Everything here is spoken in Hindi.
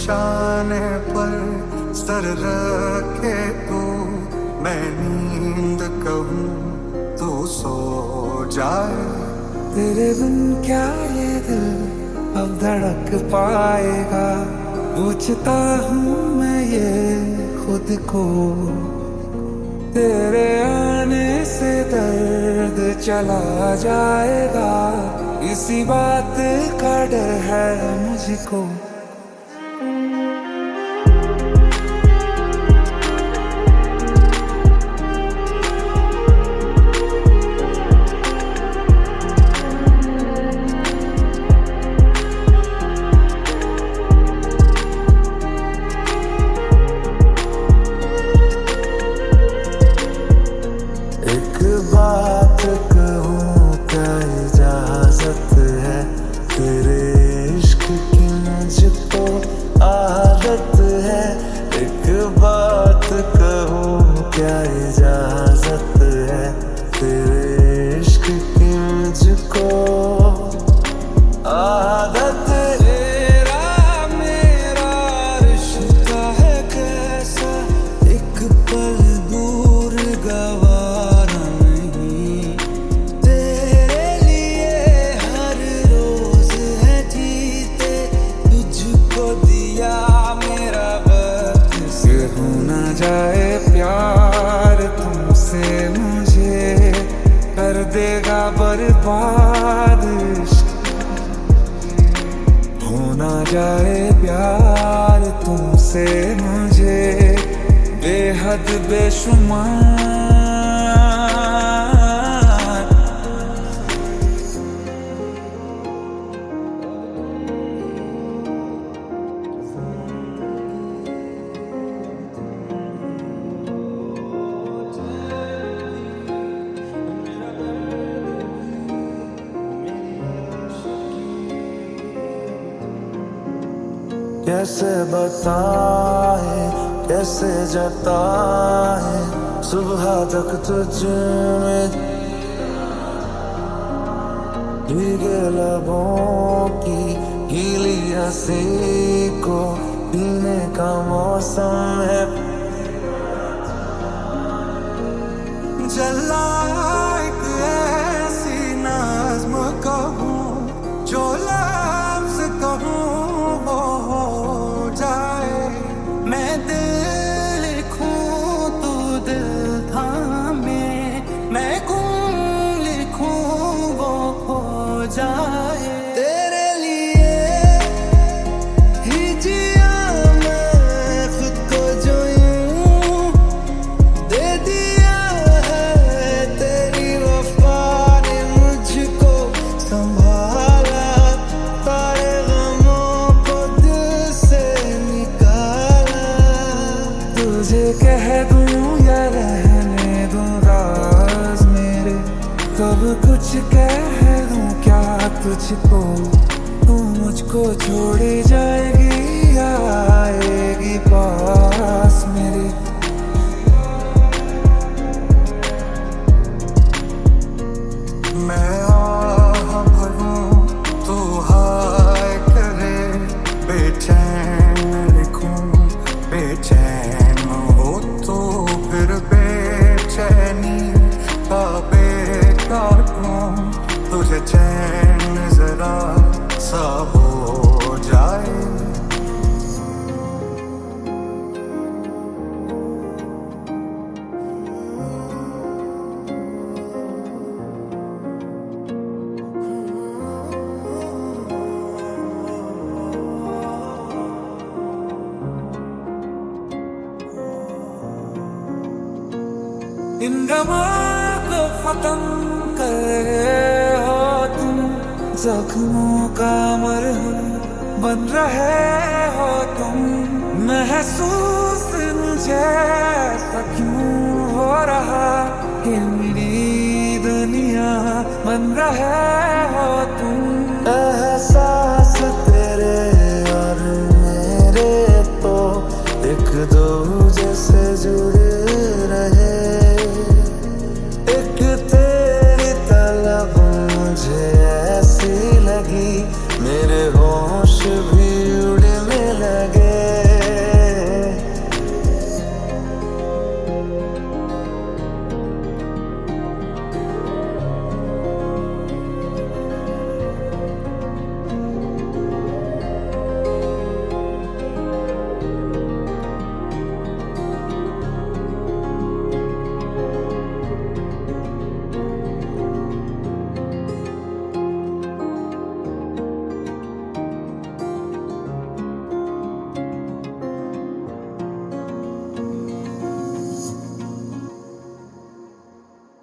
निशाने पर सर रखे तू, मैं नींद कहूँ तू सो जाए। तेरे बिन क्या ये दिल अब धड़क पाएगा, पूछता हूँ मैं ये खुद को। तेरे आने से दर्द चला जाएगा, इसी बात का डर है मुझको। बात कहूँ क्या इजाजत है, तेरे इश्क की मुझको आदत है। एक बात कहूँ क्या इजाजत है, तेरे इश्क की मुझको आदत। तेरा मेरा रिश्ता है कैसा, एक पल दूर गवारा नहीं। तेरे लिए हर रोज है जीते, तुझको दिया मेरा वक्त। से हो ना जाए प्यार तुमसे मुझे, कर देगा बर्बाद इश्क। हो ना जाए प्यार तुमसे मुझे, बेहद बेशुमार। कैसे बताए कैसे जताए, सुबह तक तुझ में भीगे लबों की गीली हंसी को पीने का मौसम है। जला एक ऐसी नज़्म कहूँ, जो लफ्ज़ कहूँ वो हो जाए। मैं दिल लिखूँ तू दिल थामे, मैं गुम लिखूँ वो खो जाए। तेरे लिए ही जिया मैं खुद को जो यूं दे दिया है, तेरी वफा ने मुझको संभाला। सारे गमों को दिल से निकाला, तुझे कह दूं या रहने दूं राज मेरे, सब कुछ कह दूं क्या तुझको। तू मुझको छोड़ी जाएगी या आएगी पास मेरे। मैं आह भरूं तू हाय करे, बेचैन लिखूं बेचैन हो तो फिर बेचैनी पापे काटूं, तुझे चैन जरा सा हो जाए। इन गमों को खत्म कर रहे हो तुम, जख्मों का मरहम बन रहे हो तुम। महसूस मुझे ऐसा क्यों हो रहा कि मेरी दुनिया बन रहे हो तुम।